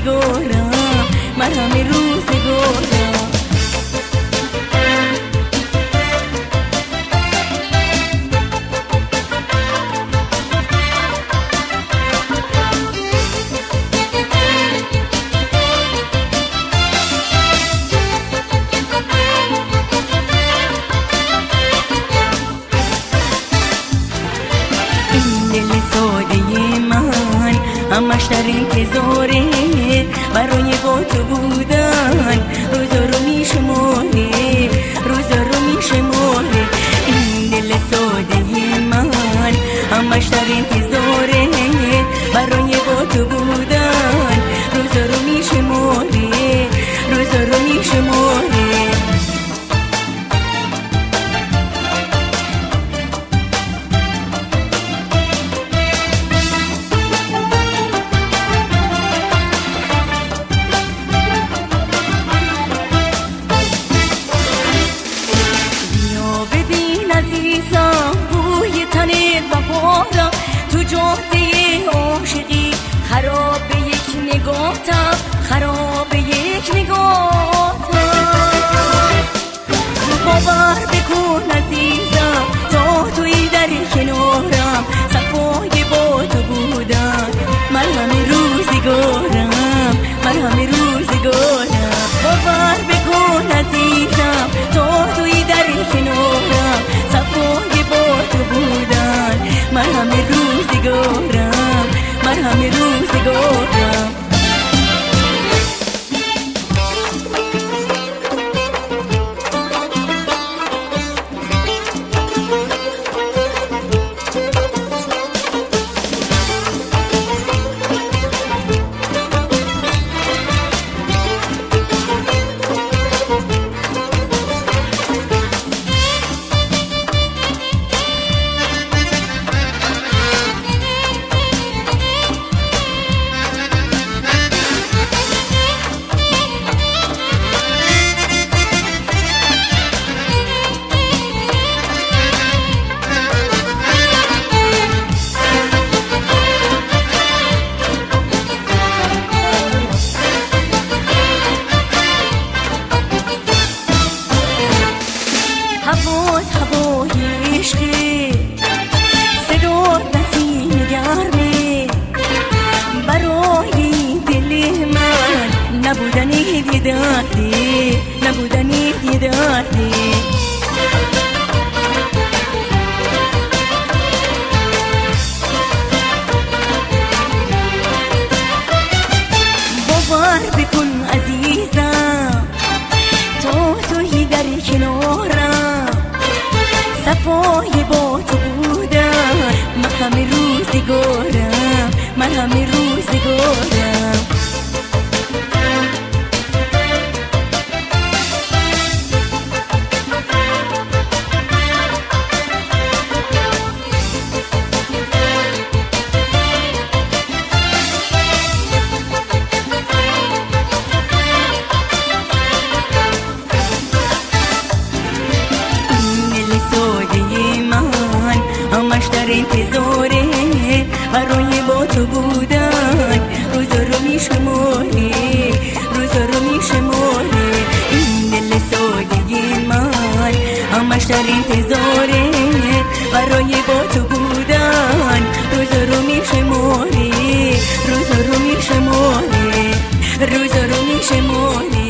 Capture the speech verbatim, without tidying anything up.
روزگارم مرهم روزگارم. دل ساده من همش در انتظاره برای با تو بودن، روزا رو میشماره روزا رو میشماره. این دل ساده من همش در انتظاره برای با تو بودن، روزا رو میشماره روزا رو میشماره. بوی تنت بهارم تو جاده عاشقی، خراب یک نگاهتم خراب یک نگاهتم. باور بکن عزیزم تا توی در کنارم، صفای با تو بودن مرهم روزگارم مرهم روزگارم. باور بکن عزیزم تا توی در کنارم، صفای با تو بودن مرهم روزگارم مرهم روزگارم. هوات هوای عشقی صدات نسیم گرمه، برای دل من نبودنی دیداری نبودنی دیداری. باور بکن عزیزم تا توی در کنارم، صفای با تو بودن مرهم روزگارم مرهم روزگارم. همش در انتظاره برای با تو بودن، روزا رو میشماره روزا رو میشماره. این دل ساده من همش در انتظاره برای با تو بودن، روزا رو میشماره روزا رو میشماره روزا رو میشماره.